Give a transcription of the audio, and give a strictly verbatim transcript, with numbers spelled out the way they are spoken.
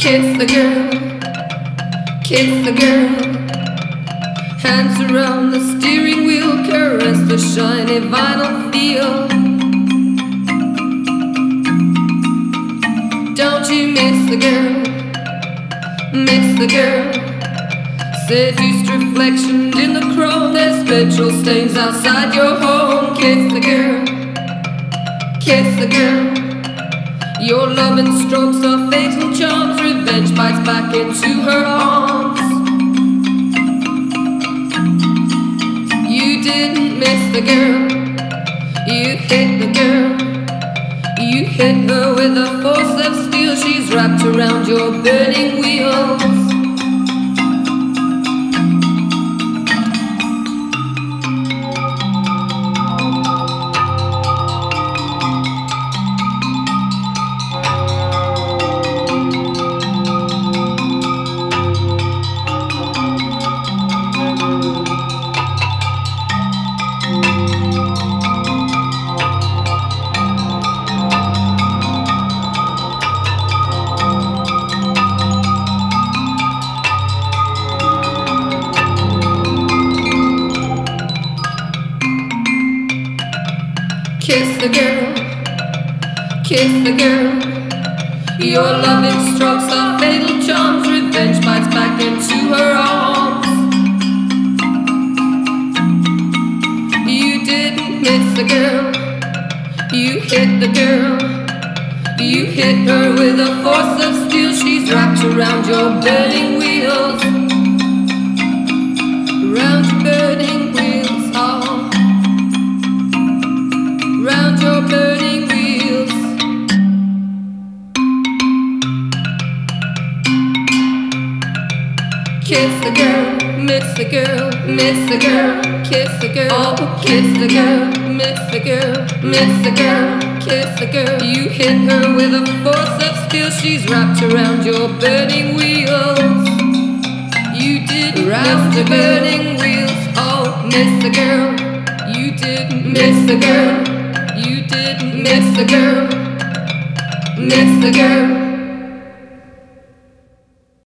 Kiss the girl, kiss the girl. Hands around the steering wheel, caress the shiny vinyl feel. Don't you miss the girl, miss the girl. Seduced reflections in the chrome, there's petrol stains outside your home. Kiss the girl, kiss the girl. Your loving strokes are fatal charms, revenge bites back into her arms. You didn't miss the girl, you hit the girl. You hit her with a force of steel, she's wrapped around your burning wheels. Kiss the girl, kiss the girl. Your loving strokes are fatal charms, revenge bites back into her arms. You didn't miss the girl, you hit the girl. You hit her with a force of steel, she's wrapped around your burning wheels. Around your burning wheels, oh. Round your burning wheels. Kiss the girl, miss the girl, miss the girl. Kiss the girl, oh, kiss the girl, miss the girl, miss the girl. Kiss the girl. You hit her with a force of steel, she's wrapped around your burning wheels. You didn't miss the burning wheels, oh, miss the girl. You didn't miss the girl. You didn't miss the girl, miss the girl.